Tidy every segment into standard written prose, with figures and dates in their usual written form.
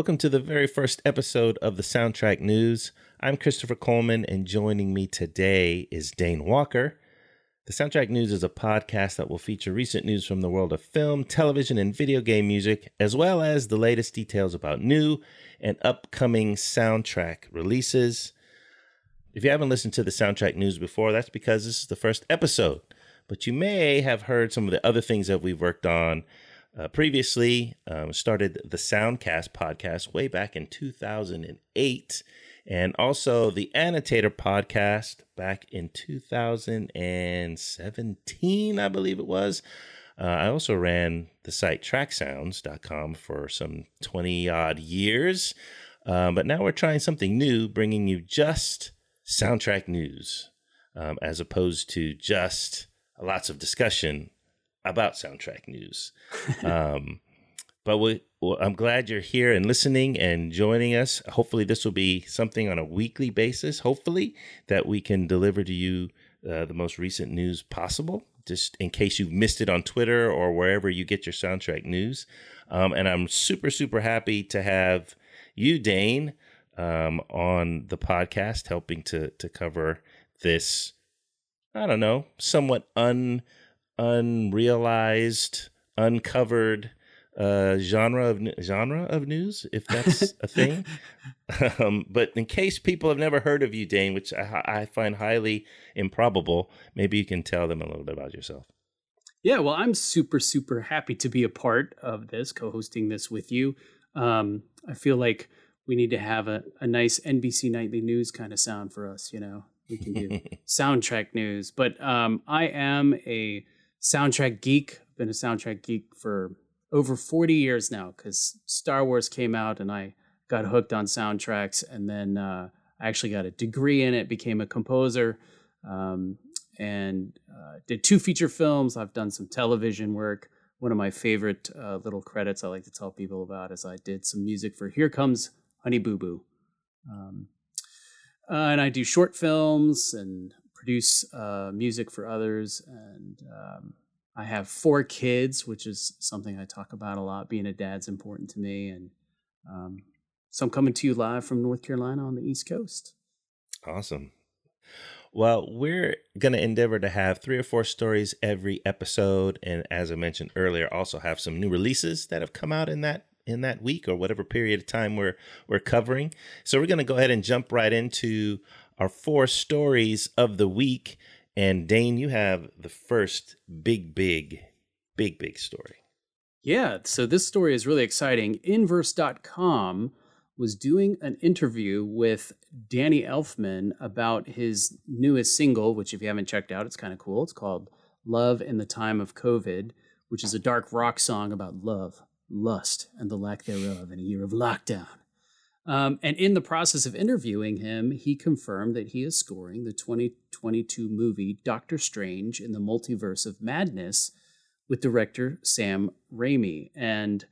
Welcome to the very first episode of the Soundtrack News. I'm Christopher Coleman, and joining me today is Dane Walker. The Soundtrack News is a podcast that will feature recent news from the world of film, television, and video game music, as well as the latest details about new and upcoming soundtrack releases. If you haven't listened to the Soundtrack News before, that's because this is the first episode. But you may have heard some of the other things that we've worked on previously. Started the Soundcast podcast way back in 2008, and also the Annotator podcast back in 2017, I believe it was. I also ran the site tracksounds.com for some 20 odd years. But now we're trying something new, bringing you just soundtrack news, as opposed to just lots of discussion about soundtrack news. But I'm glad you're here and listening and joining us. Hopefully this will be something on a weekly basis, hopefully, that we can deliver to you the most recent news possible, just in case you've missed it on Twitter or wherever you get your soundtrack news. And I'm super, super happy to have you, Dane, on the podcast, helping to cover this, I don't know, somewhat unrealized, uncovered genre of news, if that's a thing. But in case people have never heard of you, Dane, which I find highly improbable, maybe you can tell them a little bit about yourself. Yeah, well, I'm super, super happy to be a part of this, co-hosting this with you. I feel like we need to have a nice NBC Nightly News kind of sound for us, you know. We can do soundtrack news. But I am a soundtrack geek. I've been a soundtrack geek for over 40 years now because Star Wars came out and I got hooked on soundtracks, and then I actually got a degree in it, became a composer, and did 2 feature films. I've done some television work. One of my favorite little credits I like to tell people about is I did some music for Here Comes Honey Boo Boo. And I do short films and produce music for others. And I have 4 kids, which is something I talk about a lot. Being a dad's important to me. And so I'm coming to you live from North Carolina on the East Coast. Awesome. Well, we're going to endeavor to have 3 or 4 stories every episode. And as I mentioned earlier, also have some new releases that have come out in that week or whatever period of time we're covering. So we're going to go ahead and jump right into our 4 stories of the week. And Dane, you have the first big story. Yeah, so this story is really exciting. Inverse.com was doing an interview with Danny Elfman about his newest single, which if you haven't checked out, it's kind of cool. It's called Love in the Time of COVID, which is a dark rock song about love, lust, and the lack thereof in a year of lockdown. And in the process of interviewing him, he confirmed that he is scoring the 2022 movie Doctor Strange in the Multiverse of Madness with director Sam Raimi. And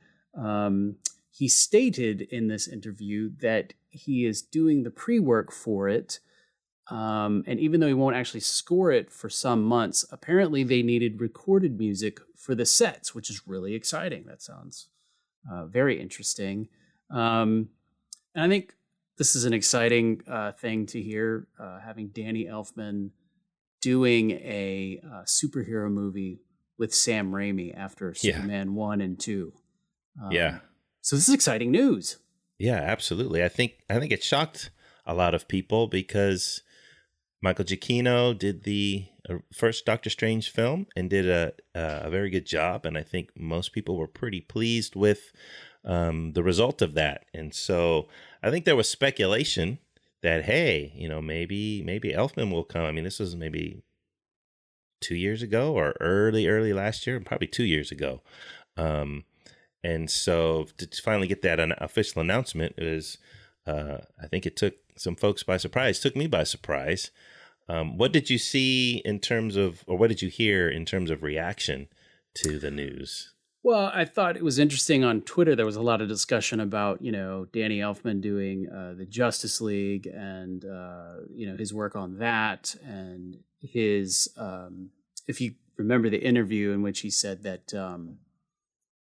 he stated in this interview that he is doing the pre-work for it. And even though he won't actually score it for some months, apparently they needed recorded music for the sets, which is really exciting. That sounds very interesting. And I think this is an exciting thing to hear, having Danny Elfman doing a superhero movie with Sam Raimi after Superman 1 and 2. Yeah. So this is exciting news. Yeah, absolutely. I think it shocked a lot of people because Michael Giacchino did the first Doctor Strange film and did a very good job. And I think most people were pretty pleased with the result of that. And so I think there was speculation that, hey, you know, maybe Elfman will come. I mean, this was maybe 2 years ago or early last year, probably 2 years ago. And so to finally get that official announcement is, I think it took some folks by surprise, took me by surprise. What did you see in terms of, or what did you hear in terms of reaction to the news? Well, I thought it was interesting on Twitter. There was a lot of discussion about, you know, Danny Elfman doing the Justice League and, you know, his work on that and his, if you remember the interview in which he said that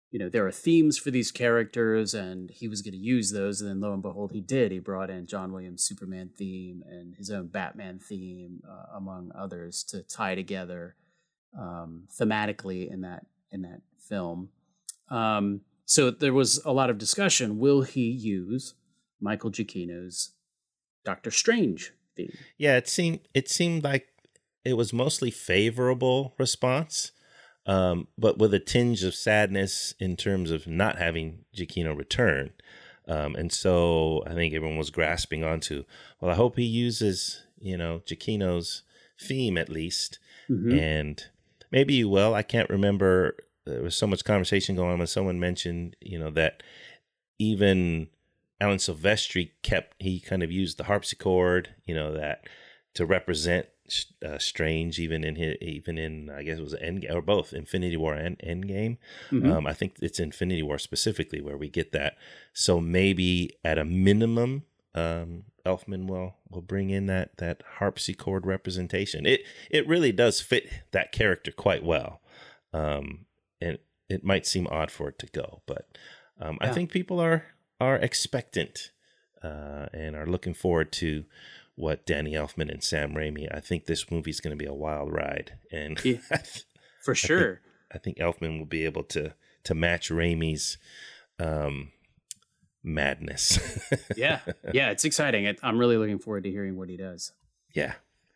there are themes for these characters, and he was going to use those. And then lo and behold, he did. He brought in John Williams' Superman theme and his own Batman theme, among others, to tie together thematically in that film. So there was a lot of discussion. Will he use Michael Giacchino's Doctor Strange theme? Yeah, it seemed like it was mostly favorable response, but with a tinge of sadness in terms of not having Giacchino return. And so I think everyone was grasping onto, well, I hope he uses, Giacchino's theme at least. Mm-hmm. And maybe you will. I can't remember. There was so much conversation going on when someone mentioned, that even Alan Silvestri he kind of used the harpsichord, that to represent Strange, even in I guess it was Endgame, or both Infinity War and Endgame. Mm-hmm. I think it's Infinity War specifically where we get that. So maybe at a minimum, Elfman will bring in that harpsichord representation. It really does fit that character quite well, and it might seem odd for it to go, but I think people are expectant and are looking forward to what Danny Elfman and Sam Raimi. I think this movie is going to be a wild ride, and Yeah, for sure. I think Elfman will be able to match Raimi's madness. Yeah, it's exciting. I'm really looking forward to hearing what he does. Yeah.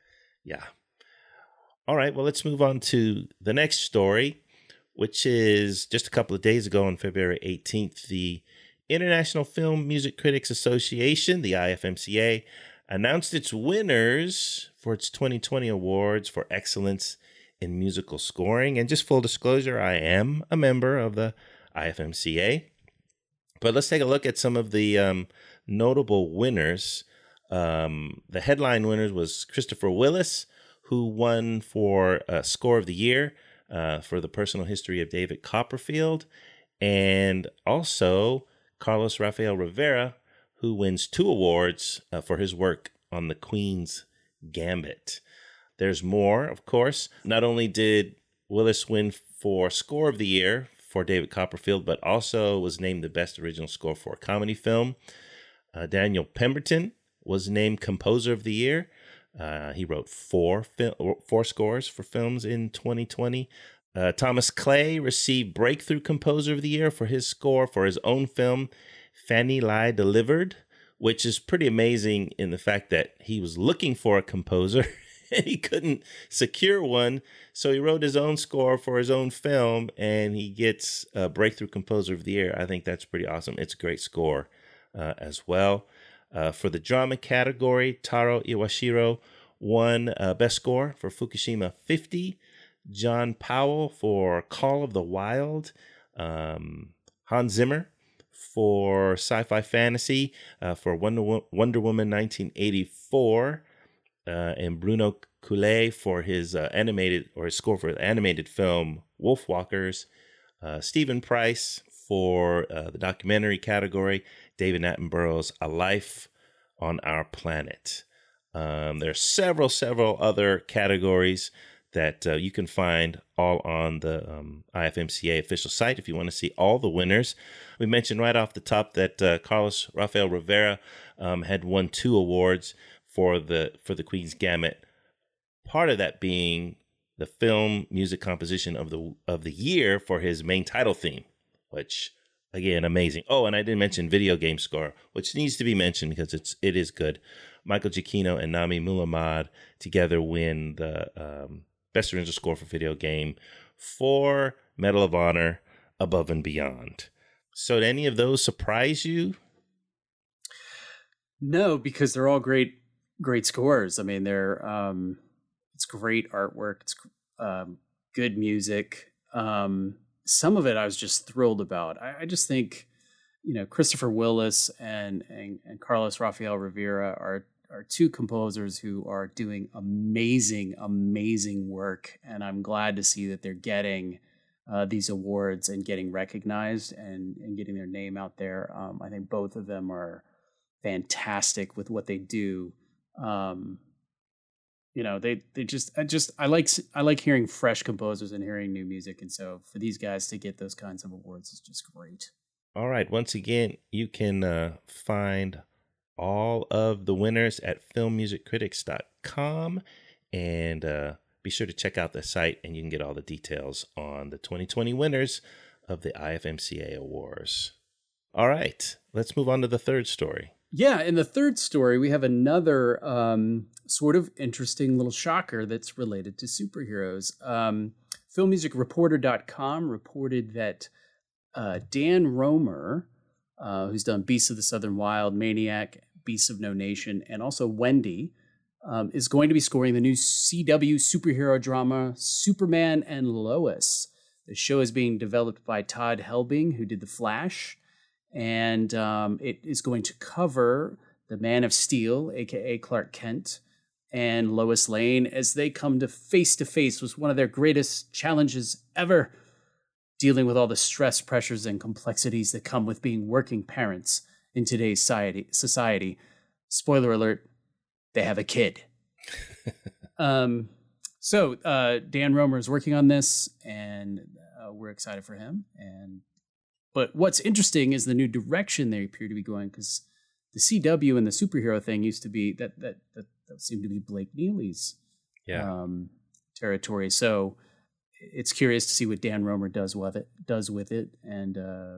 All right, well, let's move on to the next story, which is just a couple of days ago on February 18th, the International Film Music Critics Association, the IFMCA, announced its winners for its 2020 awards for excellence in musical scoring. And just full disclosure, I am a member of the IFMCA. But let's take a look at some of the notable winners. The headline winners was Christopher Willis, who won for Score of the Year for The Personal History of David Copperfield, and also Carlos Rafael Rivera, who wins 2 awards for his work on The Queen's Gambit. There's more, of course. Not only did Willis win for Score of the Year for David Copperfield, but also was named the Best Original Score for a Comedy Film. Daniel Pemberton was named Composer of the Year. He wrote 4 scores for films in 2020. Thomas Clay received Breakthrough Composer of the Year for his score for his own film, Fanny Lie Delivered, which is pretty amazing in the fact that he was looking for a composer and he couldn't secure one. So he wrote his own score for his own film and he gets a Breakthrough Composer of the Year. I think that's pretty awesome. It's a great score as well. For the drama category, Taro Iwashiro won Best Score for Fukushima 50. John Powell for Call of the Wild. Hans Zimmer for Sci-Fi Fantasy for Wonder Woman 1984. And Bruno Coulet for his his score for the animated film Wolfwalkers. Stephen Price for the documentary category, David Attenborough's A Life on Our Planet. There are several other categories that you can find all on the IFMCA official site if you want to see all the winners. We mentioned right off the top that Carlos Rafael Rivera had won 2 awards for the Queen's Gambit. Part of that being the film music composition of the year for his main title theme, which again, amazing. Oh, and I didn't mention video game score, which needs to be mentioned because it is good. Michael Giacchino and Nami Muhammad together win the Best Original Score for Video Game for Medal of Honor Above and Beyond. So did any of those surprise you? No, because they're all great scores. I mean, they're it's great artwork. It's good music. Some of it I was just thrilled about. I just think, Christopher Willis and Carlos Rafael Rivera are 2 composers who are doing amazing work, and I'm glad to see that they're getting these awards and getting recognized and getting their name out there. I think both of them are fantastic with what they do. I like hearing fresh composers and hearing new music, and so for these guys to get those kinds of awards is just great. All right. Once again, you can find all of the winners at filmmusiccritics.com, and be sure to check out the site, and you can get all the details on the 2020 winners of the IFMCA Awards. All right, let's move on to the third story. Yeah, in the third story, we have another sort of interesting little shocker that's related to superheroes. FilmMusicReporter.com reported that Dan Romer, who's done Beasts of the Southern Wild, Maniac, Beasts of No Nation, and also Wendy, is going to be scoring the new CW superhero drama Superman and Lois. The show is being developed by Todd Helbing, who did The Flash, and it is going to cover the Man of Steel, aka Clark Kent, and Lois Lane as they come to face with one of their greatest challenges ever, dealing with all the stress, pressures, and complexities that come with being working parents in today's society. Spoiler alert, they have a kid. So Dan Romer is working on this, and we're excited for him. But what's interesting is the new direction they appear to be going, because the CW and the superhero thing used to be that seemed to be Blake Neely's territory. So it's curious to see what Dan Romer does with it, and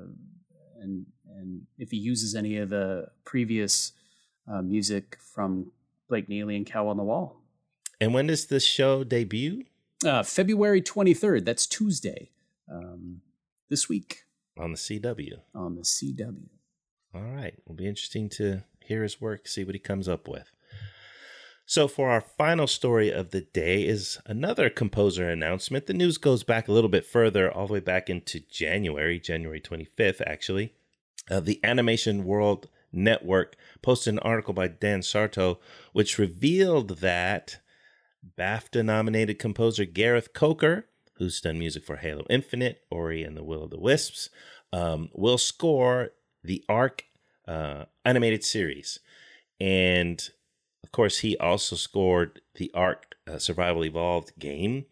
if he uses any of the previous music from Blake Neely and Cow on the Wall. And when does this show debut? February 23rd. That's Tuesday. This week. On the CW. On the CW. All right. It'll be interesting to hear his work, see what he comes up with. So for our final story of the day is another composer announcement. The news goes back a little bit further, all the way back into January 25th, actually. The Animation World Network posted an article by Dan Sarto, which revealed that BAFTA-nominated composer Gareth Coker, who's done music for Halo Infinite, Ori and the Will of the Wisps, will score the ARK animated series. And, of course, he also scored the ARK Survival Evolved game.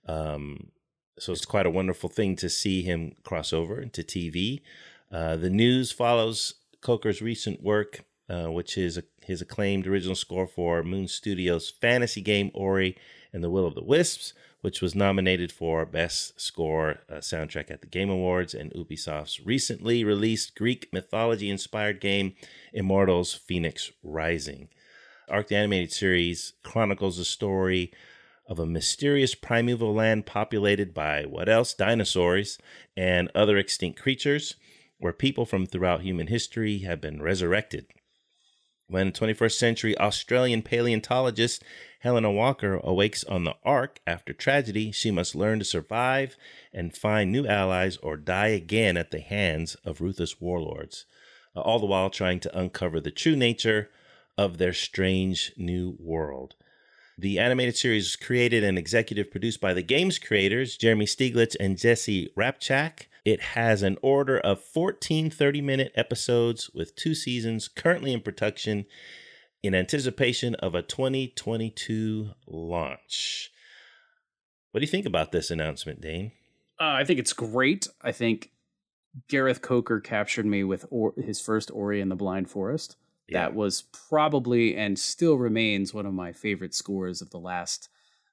So it's quite a wonderful thing to see him cross over into TV. The news follows Coker's recent work, which is his acclaimed original score for Moon Studios' fantasy game Ori and the Will of the Wisps, which was nominated for Best Score Soundtrack at the Game Awards, and Ubisoft's recently released Greek mythology-inspired game Immortals Phoenix Rising. ARK the Animated Series chronicles the story of a mysterious primeval land populated by, what else? Dinosaurs and other extinct creatures, where people from throughout human history have been resurrected. When 21st century Australian paleontologist Helena Walker awakes on the Ark after tragedy, she must learn to survive and find new allies or die again at the hands of ruthless warlords, all the while trying to uncover the true nature of their strange new world. The animated series was created and executive produced by the game's creators, Jeremy Stieglitz and Jesse Rapchak. It has an order of 14 30-minute episodes with 2 seasons currently in production in anticipation of a 2022 launch. What do you think about this announcement, Dane? I think it's great. I think Gareth Coker captured me with his first Ori and the Blind Forest. Yeah. That was probably and still remains one of my favorite scores of the last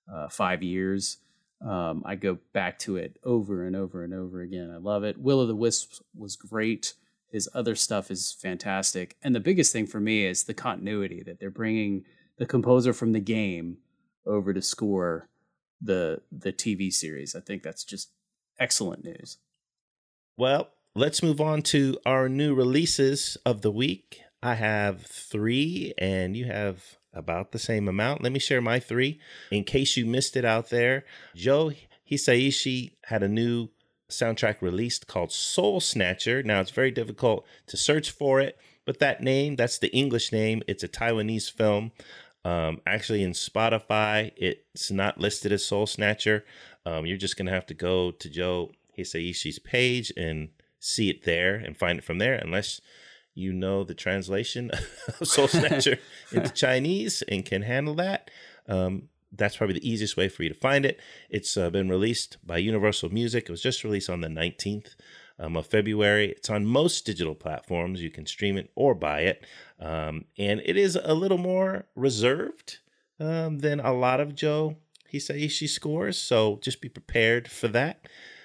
5 years. I go back to it over and over and over again. I love it. Will of the Wisps was great. His other stuff is fantastic. And the biggest thing for me is the continuity that they're bringing the composer from the game over to score the TV series. I think that's just excellent news. Well, let's move on to our new releases of the week. I have 3 and you have about the same amount. Let me share my 3 in case you missed it out there. Joe Hisaishi had a new soundtrack released called Soul Snatcher. Now, it's very difficult to search for it, but that's the English name. It's a Taiwanese film. Actually, in Spotify, it's not listed as Soul Snatcher. You're just going to have to go to Joe Hisaishi's page and see it there and find it from there, unless you know the translation of Soul Snatcher into Chinese and can handle that. That's probably the easiest way for you to find it. It's been released by Universal Music. It was just released on the 19th of February. It's on most digital platforms. You can stream it or buy it. And it is a little more reserved than a lot of Joe Hisaishi scores. So just be prepared for that.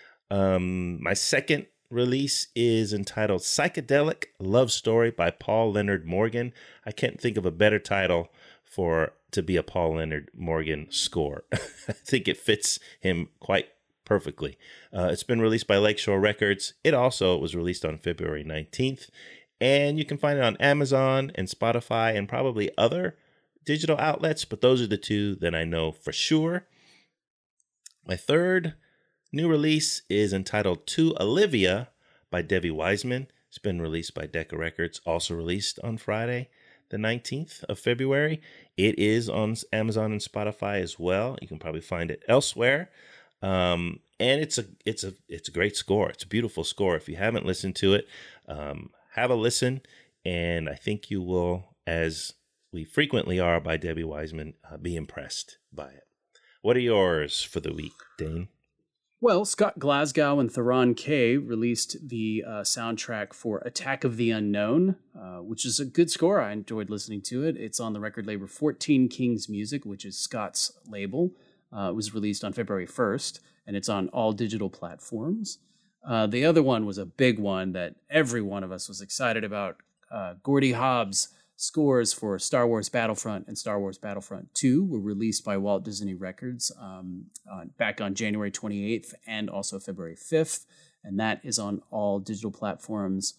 My second release is entitled Psychedelic Love Story by Paul Leonard Morgan. I can't think of a better title to be a Paul Leonard Morgan score. I think it fits him quite perfectly. It's been released by Lakeshore Records. It also was released on February 19th. And you can find it on Amazon and Spotify and probably other digital outlets, but those are the two that I know for sure. My third new release is entitled To Olivia by Debbie Wiseman. It's been released by Decca Records, also released on Friday, the 19th of February. It is on Amazon and Spotify as well. You can probably find it elsewhere. And it's a great score. It's a beautiful score. If you haven't listened to it, have a listen. And I think you will, as we frequently are by Debbie Wiseman, be impressed by it. What are yours for the week, Dane? Well, Scott Glasgow and Theron Kay released the soundtrack for Attack of the Unknown, which is a good score. I enjoyed listening to it. It's on the record label 14 Kings Music, which is Scott's label. It was released on February 1st, and it's on all digital platforms. The other one was a big one that every one of us was excited about. Gordy Hobbs' scores for Star Wars Battlefront and Star Wars Battlefront 2 were released by Walt Disney Records back on January 28th and also February 5th. And that is on all digital platforms.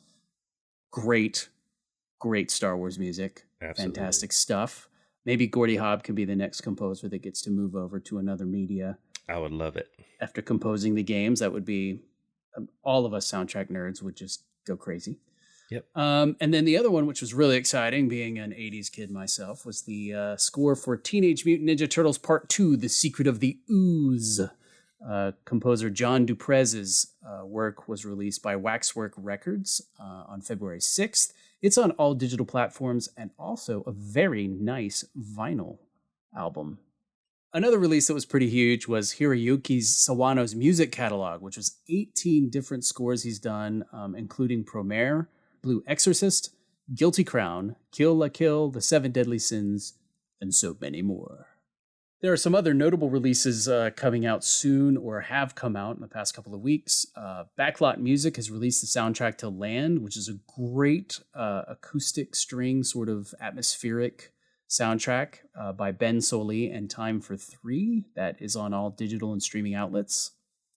Great Star Wars music. Absolutely. Fantastic stuff. Maybe Gordy Hobbs can be the next composer that gets to move over to another media. I would love it. After composing the games, that would be, all of us soundtrack nerds would just go crazy. Yep. And then the other one, which was really exciting, being an 80s kid myself, was the score for Teenage Mutant Ninja Turtles Part 2, The Secret of the Ooze. Composer John Duprez's work was released by Waxwork Records on February 6th. It's on all digital platforms and also a very nice vinyl album. Another release that was pretty huge was Hiroyuki Sawano's music catalog, which was 18 different scores he's done, including Promare, Blue Exorcist, Guilty Crown, Kill la Kill, The Seven Deadly Sins, and so many more. There are some other notable releases coming out soon or have come out in the past couple of weeks. Backlot Music has released the soundtrack to Land, which is a great acoustic string sort of atmospheric soundtrack by Ben Sollee and Time for Three. That is on all digital and streaming outlets.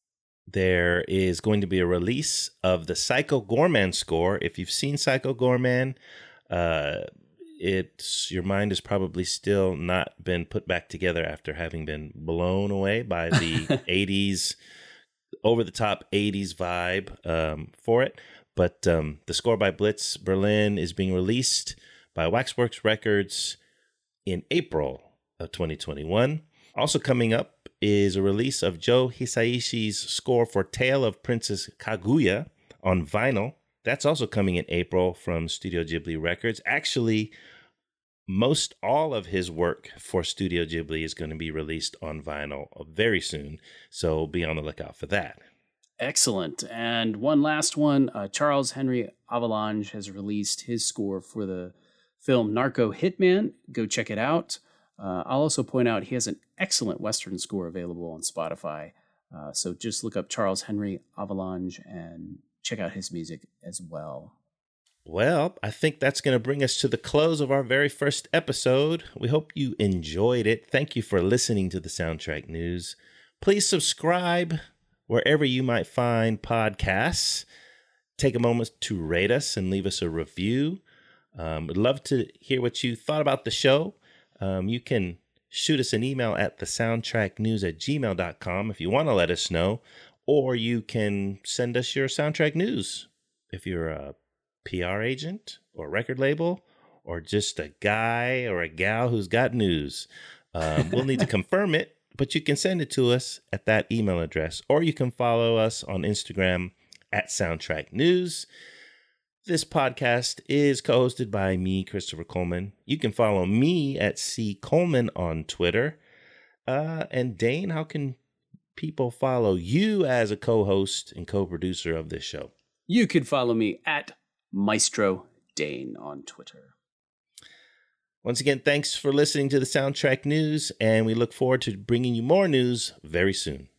There is going to be a release of the Psycho Goreman score. If you've seen Psycho Goreman, your mind has probably still not been put back together after having been blown away by the 80s, over-the-top 80s vibe for it. But the score by Blitz Berlin is being released by Waxworks Records in April of 2021. Also coming up is a release of Joe Hisaishi's score for Tale of Princess Kaguya on vinyl. That's also coming in April from Studio Ghibli Records. Actually, most all of his work for Studio Ghibli is going to be released on vinyl very soon, so be on the lookout for that. Excellent. And one last one, Charles Henry Avalanche has released his score for the film Narco Hitman. Go check it out. I'll also point out he has an excellent Western score available on Spotify. So just look up Charles Henry Avalanche and check out his music as well. Well, I think that's going to bring us to the close of our very first episode. We hope you enjoyed it. Thank you for listening to the Soundtrack News. Please subscribe wherever you might find podcasts. Take a moment to rate us and leave us a review. We'd love to hear what you thought about the show. You can shoot us an email at thesoundtracknews@gmail.com if you want to let us know, or you can send us your soundtrack news if you're a PR agent or record label or just a guy or a gal who's got news. We'll need to confirm it, but you can send it to us at that email address, or you can follow us on Instagram at Soundtrack News. This podcast is co-hosted by me, Christopher Coleman. You can follow me at C. Coleman on Twitter. And Dane, how can people follow you as a co-host and co-producer of this show? You could follow me at Maestro Dane on Twitter. Once again, thanks for listening to the Soundtrack News, and we look forward to bringing you more news very soon.